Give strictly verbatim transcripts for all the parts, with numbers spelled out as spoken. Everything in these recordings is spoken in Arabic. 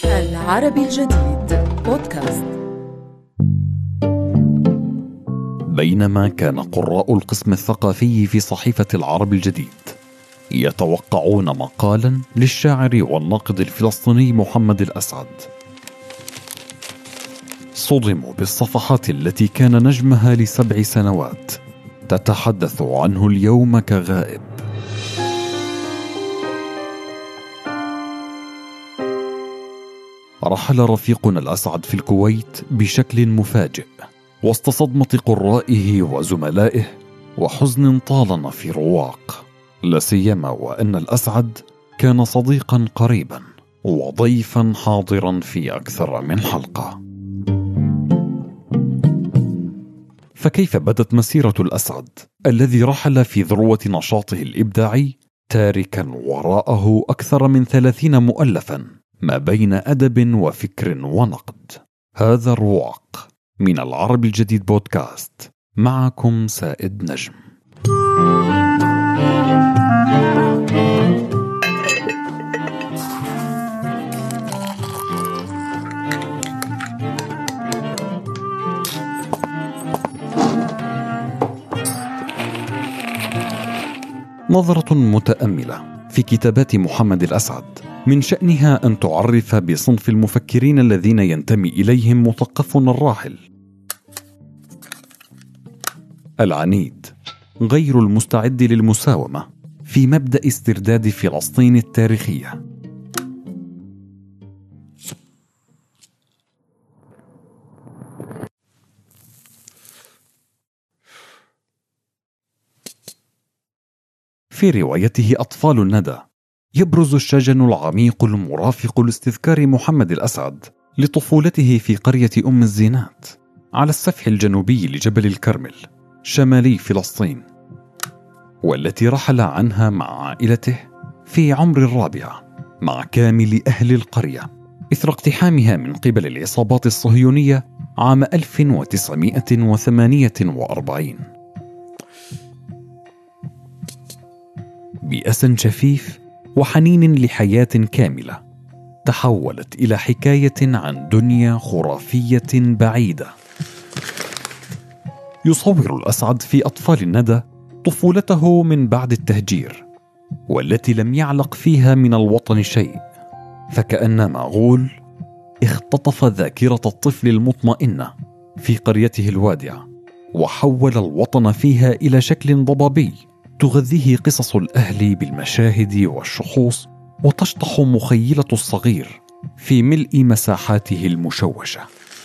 العربي الجديد بودكاست. بينما كان قراء القسم الثقافي في صحيفة العربي الجديد يتوقعون مقالا للشاعر والناقد الفلسطيني محمد الأسعد، صدموا بالصفحات التي كان نجمها لسبع سنوات تتحدث عنه اليوم كغائب. رحل رفيقنا الأسعد في الكويت بشكل مفاجئ وسط صدمة قرائه وزملائه وحزن طالنا في رواق، لا سيما وأن الأسعد كان صديقا قريبا وضيفا حاضرا في أكثر من حلقة. فكيف بدت مسيرة الأسعد الذي رحل في ذروة نشاطه الإبداعي تاركا وراءه أكثر من ثلاثين مؤلفا ما بين أدب وفكر ونقد؟ هذا الرواق من العربي الجديد بودكاست، معكم سائد نجم. نظرة متأملة في كتابات محمد الأسعد من شأنها أن تعرف بصنف المفكرين الذين ينتمي إليهم مثقفنا الراحل، العنيد غير المستعد للمساومة في مبدأ استرداد فلسطين التاريخية. في روايته أطفال الندى يبرز الشجن العميق المرافق لاستذكار محمد الأسعد لطفولته في قرية أم الزينات على السفح الجنوبي لجبل الكرمل شمالي فلسطين، والتي رحل عنها مع عائلته في عمر الرابعة مع كامل أهل القرية إثر اقتحامها من قبل العصابات الصهيونية عام ألف وتسعمائة وثمانية وأربعين. بأس شفيف وحنين لحياة كاملة تحولت إلى حكاية عن دنيا خرافية بعيدة. يصور الأسعد في أطفال الندى طفولته من بعد التهجير، والتي لم يعلق فيها من الوطن شيء، فكأن مغول اختطف ذاكرة الطفل المطمئنة في قريته الوادعة وحول الوطن فيها إلى شكل ضبابي تغذيه قصص الأهل بالمشاهد والشخوص، وتشطح مخيلة الصغير في ملء مساحاته المشوشة.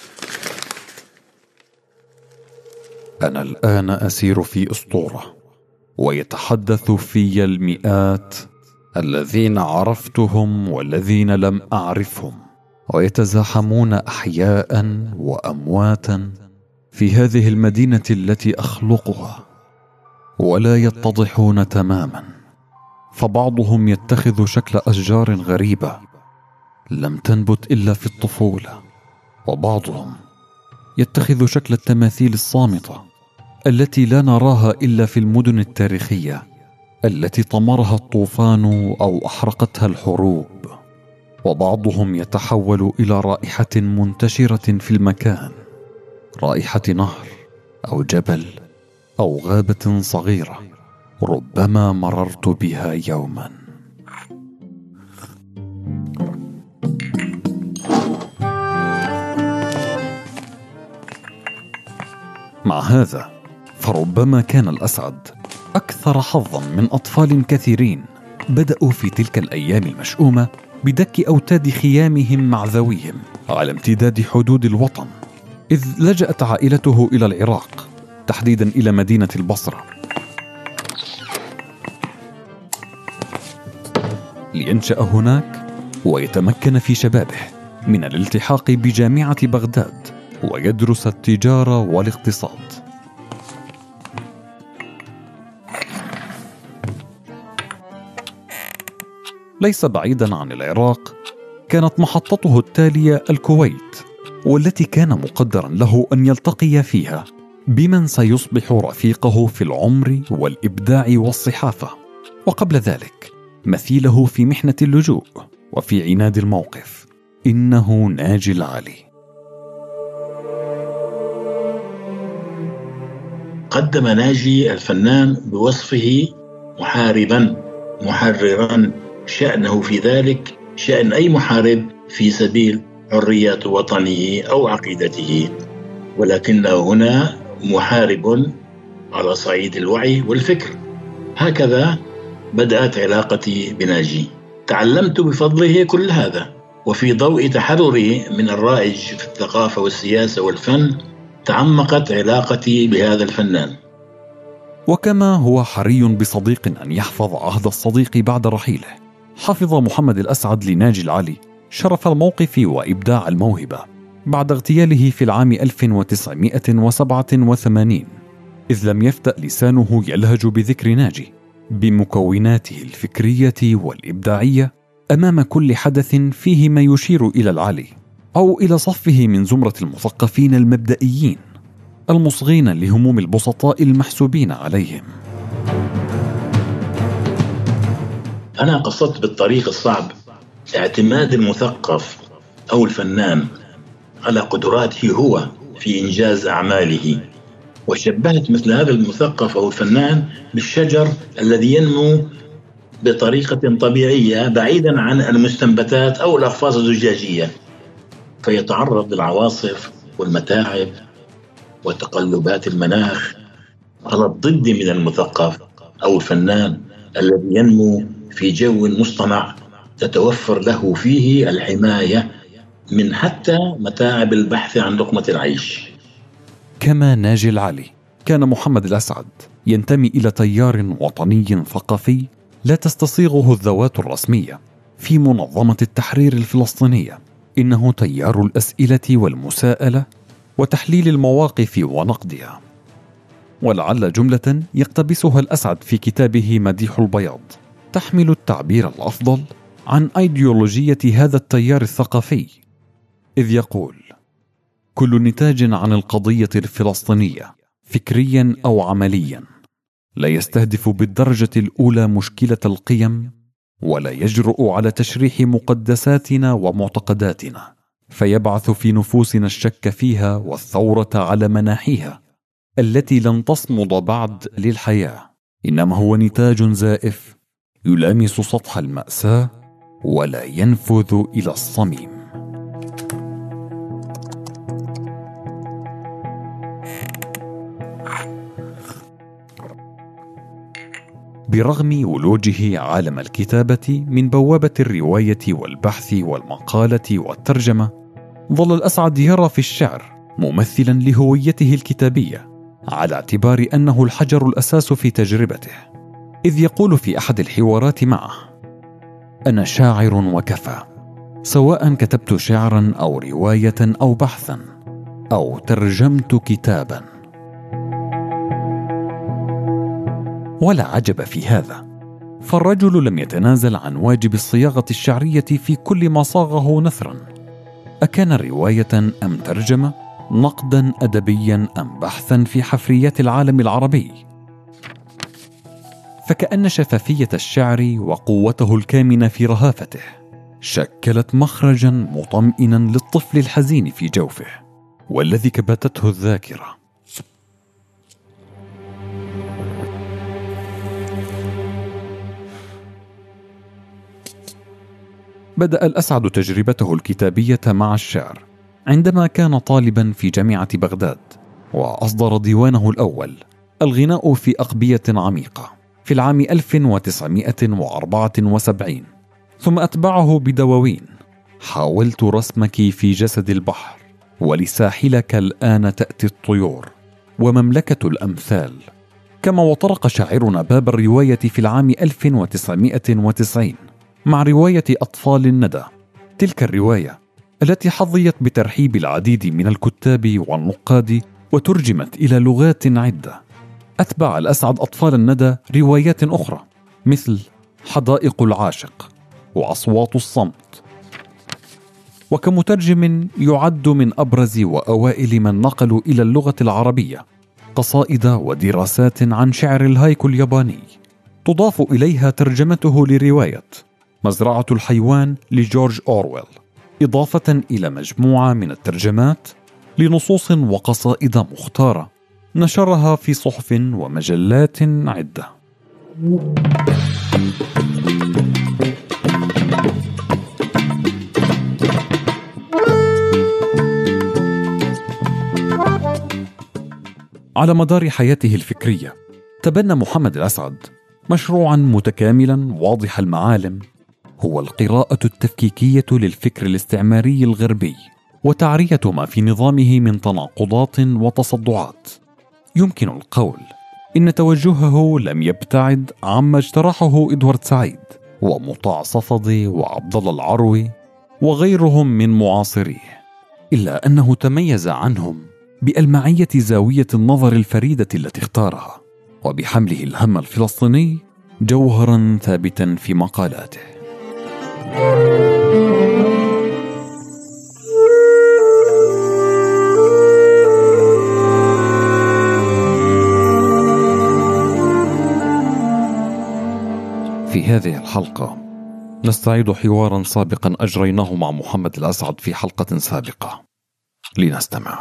أنا الآن أسير في أسطورة، ويتحدث في المئات الذين عرفتهم والذين لم أعرفهم، ويتزاحمون أحياء وأمواتا في هذه المدينة التي أخلقها، ولا يتضحون تماما، فبعضهم يتخذ شكل أشجار غريبة لم تنبت إلا في الطفولة، وبعضهم يتخذ شكل التماثيل الصامتة التي لا نراها إلا في المدن التاريخية التي طمرها الطوفان أو أحرقتها الحروب، وبعضهم يتحول إلى رائحة منتشرة في المكان، رائحة نهر أو جبل أو غابة صغيرة ربما مررت بها يوما. مع هذا فربما كان الأسعد أكثر حظا من أطفال كثيرين بدأوا في تلك الأيام المشؤومة بدك أوتاد خيامهم مع ذويهم على امتداد حدود الوطن، إذ لجأت عائلته إلى العراق، تحديدا إلى مدينة البصرة، لينشأ هناك ويتمكن في شبابه من الالتحاق بجامعة بغداد ويدرس التجارة والاقتصاد. ليس بعيدا عن العراق كانت محطته التالية الكويت، والتي كان مقدرا له أن يلتقي فيها بمن سيصبح رفيقه في العمر والإبداع والصحافة، وقبل ذلك مثيله في محنة اللجوء وفي عناد الموقف، إنه ناجي العلي. قدم ناجي الفنان بوصفه محاربا محررا، شأنه في ذلك شأن أي محارب في سبيل حرية وطنه أو عقيدته، ولكنه هنا محارب على صعيد الوعي والفكر. هكذا بدأت علاقتي بناجي. تعلمت بفضله كل هذا، وفي ضوء تحرري من الرائج في الثقافة والسياسة والفن تعمقت علاقتي بهذا الفنان. وكما هو حري بصديق أن يحفظ عهد الصديق بعد رحيله، حفظ محمد الأسعد لناجي العلي شرف الموقف وإبداع الموهبة بعد اغتياله في العام ألف وتسعمائة وسبعة وثمانين، إذ لم يفتأ لسانه يلهج بذكر ناجي بمكوناته الفكرية والإبداعية أمام كل حدث فيه ما يشير إلى العلي أو إلى صفه من زمرة المثقفين المبدئيين المصغين لهموم البسطاء المحسوبين عليهم. أنا قصدت بالطريق الصعب اعتماد المثقف أو الفنان على قدراته هو في إنجاز أعماله، وشبهت مثل هذا المثقف أو الفنان بالشجر الذي ينمو بطريقة طبيعية بعيدا عن المستنبتات أو الأقفاص الزجاجية، فيتعرض للعواصف والمتاعب وتقلبات المناخ على الضد من المثقف أو الفنان الذي ينمو في جو مصطنع تتوفر له فيه الحماية من حتى متاعب البحث عن لقمة العيش. كما ناجي العلي، كان محمد الأسعد ينتمي إلى تيار وطني ثقافي لا تستصيغه الذوات الرسمية في منظمة التحرير الفلسطينية. إنه تيار الأسئلة والمساءلة وتحليل المواقف ونقدها. ولعل جملة يقتبسها الأسعد في كتابه مديح البياض تحمل التعبير الأفضل عن أيديولوجية هذا التيار الثقافي، إذ يقول: كل نتاج عن القضية الفلسطينية فكريا أو عمليا لا يستهدف بالدرجة الأولى مشكلة القيم، ولا يجرؤ على تشريح مقدساتنا ومعتقداتنا، فيبعث في نفوسنا الشك فيها والثورة على مناحيها التي لن تصمد بعد للحياة، إنما هو نتاج زائف يلامس سطح المأساة ولا ينفذ إلى الصميم. برغم ولوجه عالم الكتابة من بوابة الرواية والبحث والمقالة والترجمة، ظل الأسعد يرى في الشعر ممثلا لهويته الكتابية، على اعتبار أنه الحجر الأساس في تجربته، إذ يقول في أحد الحوارات معه: أنا شاعر وكفى، سواء كتبت شعرا أو رواية أو بحثا أو ترجمت كتابا. ولا عجب في هذا، فالرجل لم يتنازل عن واجب الصياغة الشعرية في كل ما صاغه نثرا، أكان رواية أم ترجمة، نقدا أدبيا أم بحثا في حفريات العالم العربي. فكأن شفافية الشعر وقوته الكامنة في رهافته شكلت مخرجا مطمئنا للطفل الحزين في جوفه والذي كبتته الذاكرة. بدأ الأسعد تجربته الكتابية مع الشعر عندما كان طالبا في جامعة بغداد، وأصدر ديوانه الأول الغناء في أقبية عميقة في العام ألف وتسعمائة وأربعة وسبعين، ثم أتبعه بدواوين: حاولت رسمك في جسد البحر، ولساحلك الآن تأتي الطيور، ومملكة الأمثال. كما وطرق شاعرنا باب الرواية في العام ألف وتسعمائة وتسعين مع رواية أطفال الندى، تلك الرواية التي حظيت بترحيب العديد من الكتاب والنقاد وترجمت إلى لغات عدة. أتبع الأسعد أطفال الندى روايات أخرى مثل حدائق العاشق وأصوات الصمت، وكمترجم يعد من أبرز وأوائل من نقلوا إلى اللغة العربية قصائد ودراسات عن شعر الهايكو الياباني، تضاف إليها ترجمته لرواية مزرعة الحيوان لجورج أورويل، إضافة إلى مجموعة من الترجمات لنصوص وقصائد مختارة نشرها في صحف ومجلات عدة. على مدار حياته الفكرية تبنى محمد الأسعد مشروعا متكاملا واضح المعالم، هو القراءة التفكيكية للفكر الاستعماري الغربي وتعرية ما في نظامه من تناقضات وتصدعات. يمكن القول إن توجهه لم يبتعد عما اجترحه إدوارد سعيد ومطاع صفدي وعبد الله العروي وغيرهم من معاصريه، إلا أنه تميز عنهم بألمعية زاوية النظر الفريدة التي اختارها، وبحمله الهم الفلسطيني جوهرا ثابتا في مقالاته. في هذه الحلقة نستعيد حوارا سابقا أجريناه مع محمد الأسعد في حلقة سابقة، لنستمع.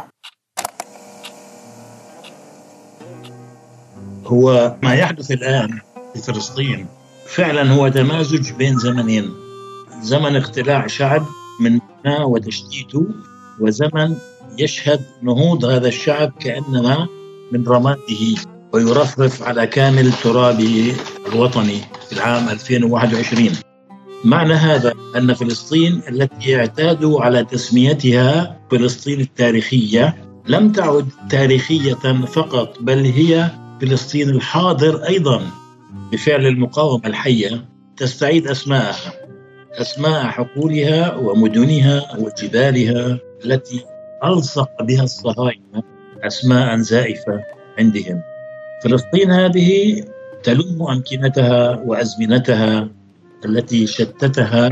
هو ما يحدث الآن في فلسطين فعلا هو تمازج بين زمنين، زمن اقتلاع شعب من معناه وتشتيته، وزمن يشهد نهوض هذا الشعب كأنما من رماده ويرفرف على كامل ترابه الوطني في العام ألفين وواحد وعشرين. معنى هذا أن فلسطين التي اعتادوا على تسميتها فلسطين التاريخية لم تعد تاريخية فقط، بل هي فلسطين الحاضر أيضا بفعل المقاومة الحية تستعيد أسماءها، أسماء حقولها ومدنها وجبالها التي ألصق بها الصهاينة أسماء زائفة عندهم. فلسطين هذه تلم أمكنتها وأزمنتها التي شتتها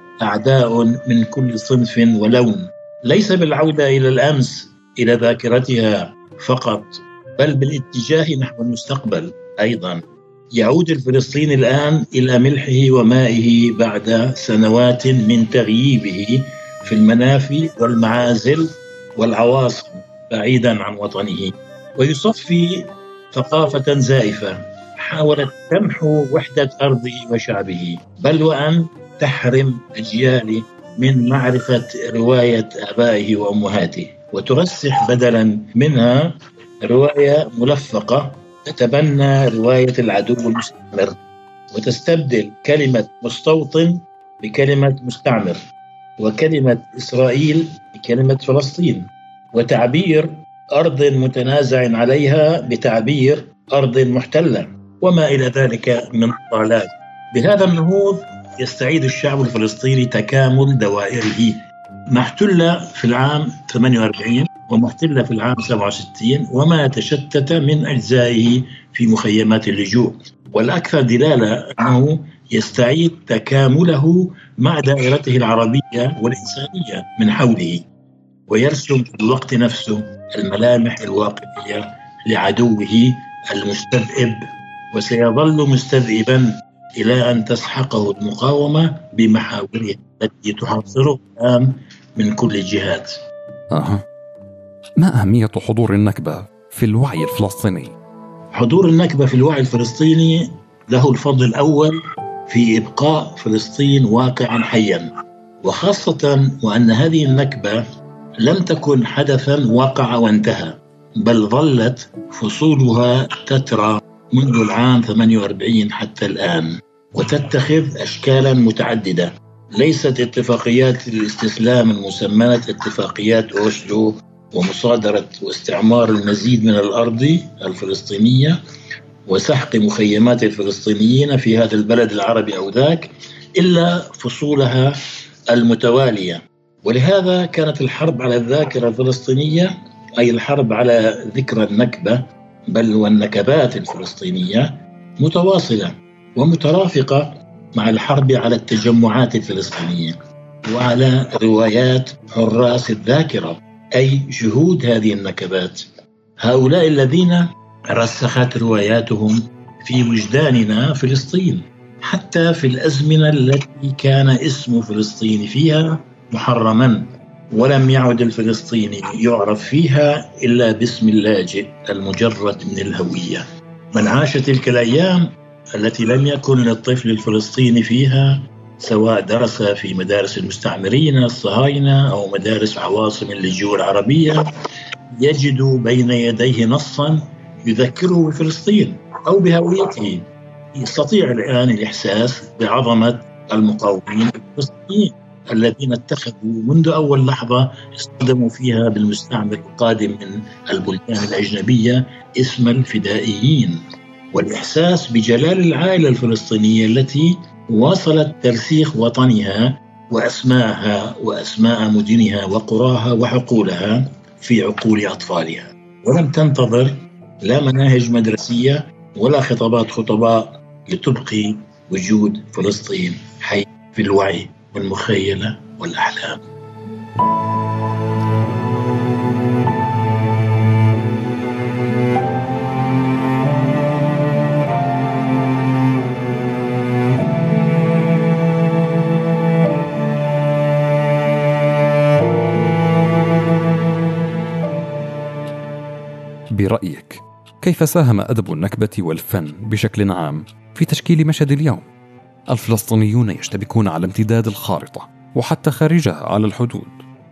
أعداء من كل صنف ولون، ليس بالعودة إلى الأمس إلى ذاكرتها فقط، بل بالاتجاه نحو المستقبل أيضا. يعود الفلسطيني الآن إلى ملحه ومائه بعد سنوات من تغييبه في المنافي والمعازل والعواصم بعيدا عن وطنه، ويصفي ثقافة زائفة حاولت تمحو وحدة أرضه وشعبه، بل وأن تحرم أجيال من معرفة رواية آبائه وأمهاته، وترسخ بدلا منها رواية ملفقة تتبنى رواية العدو المستعمر، وتستبدل كلمة مستوطن بكلمة مستعمر، وكلمة إسرائيل بكلمة فلسطين، وتعبير أرض متنازع عليها بتعبير أرض محتلة، وما إلى ذلك من طالات. بهذا النهوض يستعيد الشعب الفلسطيني تكامل دوائره، محتلة في العام ثمانية وأربعين ومحتلة في العام سبعة وستين، وما تشتت من أجزائه في مخيمات اللجوء. والأكثر دلالة أنه يستعيد تكامله مع دائرته العربية والإنسانية من حوله، ويرسم في الوقت نفسه الملامح الواقعية لعدوه المستذئب، وسيظل مستذئبا إلى أن تسحقه المقاومة بمحاورها التي تحاصره الآن من كل الجهات. أه. ما أهمية حضور النكبة في الوعي الفلسطيني؟ حضور النكبة في الوعي الفلسطيني له الفضل الأول في إبقاء فلسطين واقعا حيا، وخاصة وأن هذه النكبة لم تكن حدثا وقع وانتهى، بل ظلت فصولها تترى منذ العام ثمانية وأربعين حتى الآن، وتتخذ أشكالا متعددة. ليست اتفاقيات الاستسلام المسماة اتفاقيات أوسلو ومصادرة واستعمار المزيد من الأرض الفلسطينية وسحق مخيمات الفلسطينيين في هذا البلد العربي أو ذاك، إلا فصولها المتوالية. ولهذا كانت الحرب على الذاكرة الفلسطينية، أي الحرب على ذكرى النكبة بل والنكبات الفلسطينية، متواصلة ومترافقة مع الحرب على التجمعات الفلسطينية وعلى روايات حراس الذاكرة، أي شهود هذه النكبات، هؤلاء الذين رسخت رواياتهم في وجداننا فلسطين، حتى في الأزمنة التي كان اسم فلسطين فيها محرما، ولم يعد الفلسطيني يعرف فيها إلا باسم اللاجئ المجرد من الهوية. من عاش تلك الأيام التي لم يكن للطفل الفلسطيني فيها، سواء درس في مدارس المستعمرين الصهاينة أو مدارس عواصم اللجوء العربية، يجد بين يديه نصا يذكره بفلسطين أو بهويته. يستطيع الآن الإحساس بعظمة المقاومين الفلسطينيين الذين اتخذوا منذ أول لحظة اصطدموا فيها بالمستعمر القادم من البلدان الأجنبية اسم الفدائيين، والإحساس بجلال العائلة الفلسطينية التي واصلت ترسيخ وطنها وأسماءها وأسماء مدنها وقراها وحقولها في عقول أطفالها، ولم تنتظر لا مناهج مدرسية ولا خطابات خطباء لتبقي وجود فلسطين حي في الوعي والمخيلة والأحلام. برأيك كيف ساهم أدب النكبة والفن بشكل عام في تشكيل مشهد اليوم؟ الفلسطينيون يشتبكون على امتداد الخارطة وحتى خارجها على الحدود.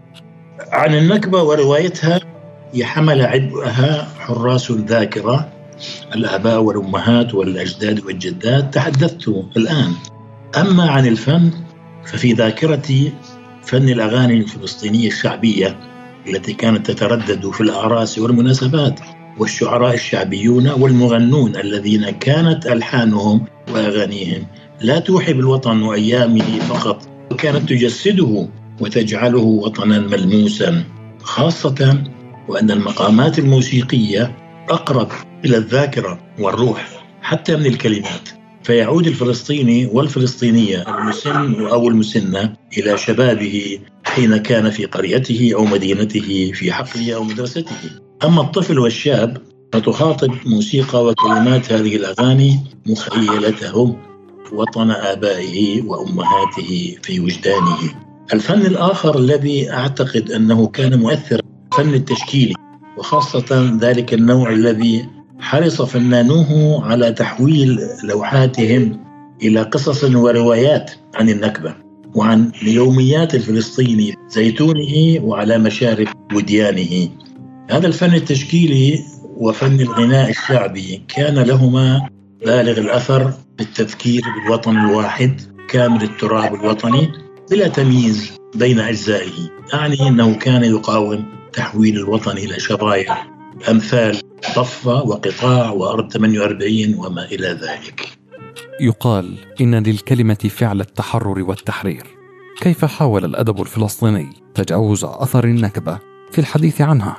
عن النكبة وروايتها يحمل عبئها حراس الذاكرة، الآباء والأمهات والأجداد والجدات تحدثت الآن. أما عن الفن ففي ذاكرتي فن الأغاني الفلسطينية الشعبية التي كانت تتردد في الأعراس والمناسبات، والشعراء الشعبيون والمغنون الذين كانت ألحانهم وأغانيهم لا توحي بالوطن وأيامه فقط، وكانت تجسده وتجعله وطنا ملموسا، خاصة وأن المقامات الموسيقية أقرب إلى الذاكرة والروح حتى من الكلمات، فيعود الفلسطيني والفلسطينية المسن أو المسنة إلى شبابه حين كان في قريته أو مدينته، في حقله أو مدرسته. أما الطفل والشاب فتخاطب موسيقى وكلمات هذه الأغاني مخيلتهم وطن آبائه وأمهاته في وجدانه. الفن الآخر الذي أعتقد أنه كان مؤثرا فن التشكيلي، وخاصة ذلك النوع الذي حرص فنانوه على تحويل لوحاتهم إلى قصص وروايات عن النكبة وعن يوميات الفلسطيني زيتونه وعلى مشارف وديانه. هذا الفن التشكيلي وفن الغناء الشعبي كان لهما بالغ الأثر بالتذكير بالوطن الواحد كامل التراب الوطني بلا تمييز بين أجزائه، أعني أنه كان يقاوم تحويل الوطن إلى شرايح أمثال ضفة وقطاع وأرض ثمانية وأربعين وما إلى ذلك. يقال إن للكلمة فعل التحرر والتحرير. كيف حاول الأدب الفلسطيني تجاوز أثر النكبة في الحديث عنها؟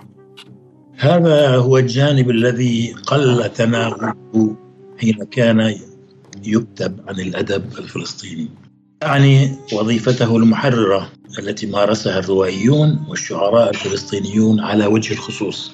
هذا هو الجانب الذي قل تناوله حين كان يكتب عن الأدب الفلسطيني، يعني وظيفته المحررة التي مارسها الروائيون والشعراء الفلسطينيون على وجه الخصوص.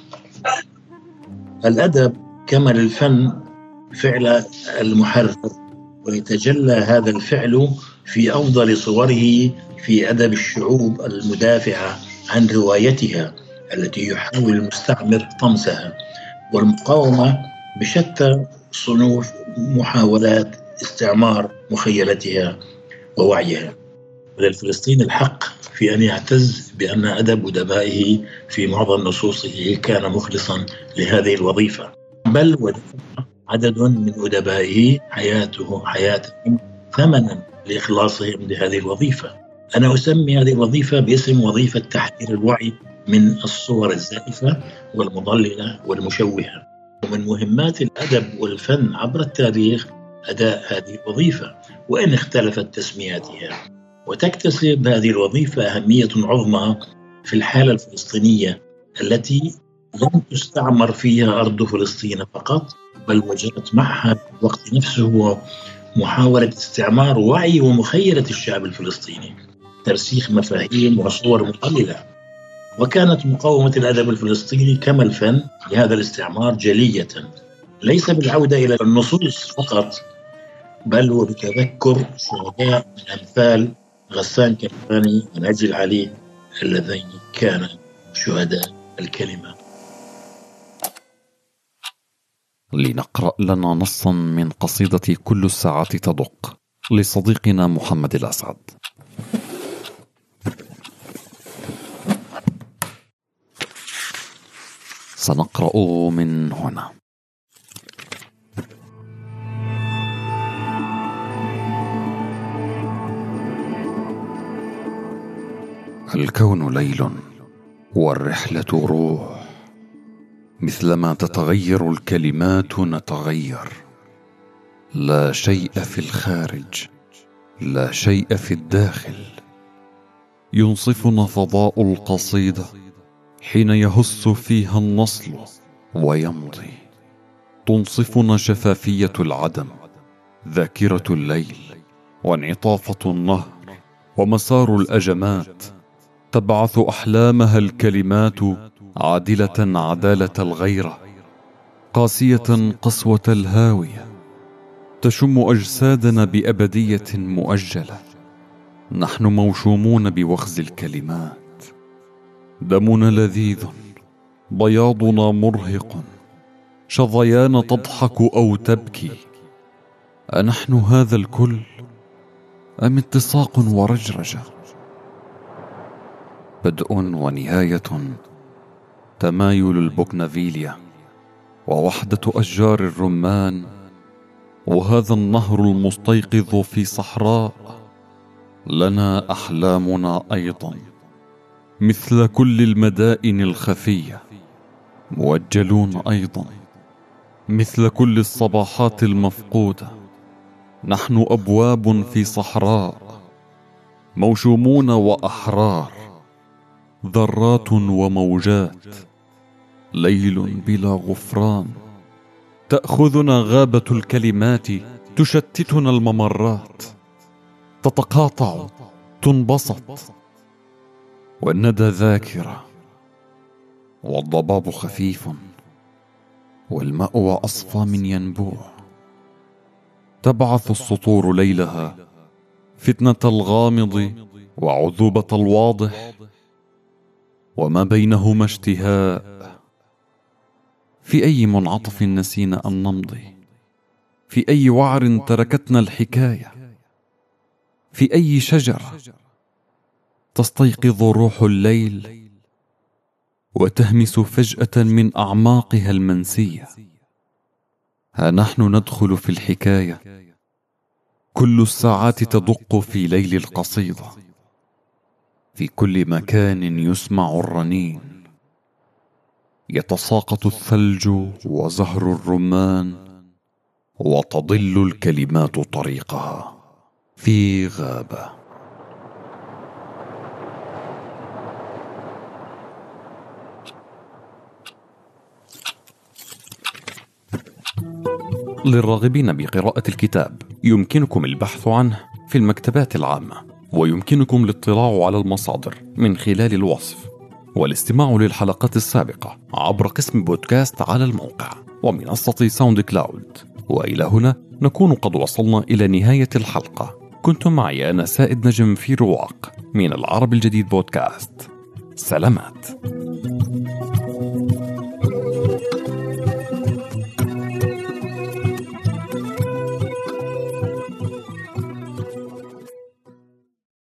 الأدب كما للفن فعل المحرر، ويتجلى هذا الفعل في أفضل صوره في أدب الشعوب المدافعة عن روايتها التي يحاول المستعمر طمسها، والمقاومة بشتى صنوف محاولات استعمار مخيلتها ووعيها. وللفلسطيني الحق في أن يعتز بأن أدب أدبائه في معظم نصوصه كان مخلصا لهذه الوظيفة، بل ودفع عدد من أدبائه حياته حياتهم ثمنا لإخلاصهم لهذه الوظيفة. أنا أسمي هذه الوظيفة باسم وظيفة تحرير الوعي من الصور الزائفة والمضللة والمشوهة. ومن مهمات الأدب والفن عبر التاريخ أداء هذه الوظيفة، وإن اختلفت تسمياتها، وتكتسب هذه الوظيفة أهمية عظمى في الحالة الفلسطينية التي لم تستعمر فيها أرض فلسطين فقط، بل وجدت معها في الوقت نفسه محاولة استعمار وعي ومخيلة الشعب الفلسطيني، ترسيخ مفاهيم وصور مقللة. وكانت مقاومة الأدب الفلسطيني كما الفن لهذا الاستعمار جلية، ليس بالعودة إلى النصوص فقط، بل وبتذكر شهداء من أمثال غسان كنفاني ونجل علي اللذين كانا شهداء الكلمة. لنقرأ لنا نصا من قصيدة كل الساعات تدق لصديقنا محمد الأسعد. سنقرأ من هنا. الكون ليل والرحلة روح، مثلما تتغير الكلمات نتغير، لا شيء في الخارج لا شيء في الداخل. ينصفنا فضاء القصيدة حين يهص فيها النصل ويمضي، تنصفنا شفافية العدم، ذاكرة الليل، وانعطافة النهر، ومسار الأجمات، تبعث أحلامها الكلمات عادلة عدالة الغيرة، قاسية قسوة الهاوية، تشم أجسادنا بأبدية مؤجلة. نحن موشومون بوخز الكلمات، دمنا لذيذ، بياضنا مرهق، شظيان تضحك أو تبكي. أنحن هذا الكل أم اتساق ورجرجة؟ بدء ونهاية، تمايل البوغنفيليا ووحدة أشجار الرمان، وهذا النهر المستيقظ في صحراء. لنا أحلامنا أيضا مثل كل المدائن الخفية، موجلون أيضا مثل كل الصباحات المفقودة. نحن أبواب في صحراء، موشومون وأحرار، ذرات وموجات، ليل بلا غفران. تأخذنا غابة الكلمات، تشتتنا الممرات، تتقاطع، تنبسط، والندى ذاكرة، والضباب خفيف، والمأوى أصفى من ينبوع. تبعث السطور ليلها فتنة الغامض وعذوبة الواضح، وما بينهما اشتهاء. في أي منعطف نسينا أن نمضي؟ في أي وعر تركتنا الحكاية؟ في أي شجرة تستيقظ روح الليل وتهمس فجأة من أعماقها المنسية؟ ها نحن ندخل في الحكاية، كل الساعات تدق في ليل القصيدة، في كل مكان يسمع الرنين، يتساقط الثلج وزهر الرمان، وتضل الكلمات طريقها في غابة. للراغبين بقراءة الكتاب يمكنكم البحث عنه في المكتبات العامة، ويمكنكم الاطلاع على المصادر من خلال الوصف، والاستماع للحلقات السابقة عبر قسم بودكاست على الموقع ومنصة ساوند كلاود. وإلى هنا نكون قد وصلنا إلى نهاية الحلقة. كنت معي أنا سائد نجم في رواق من العرب الجديد بودكاست. سلامات.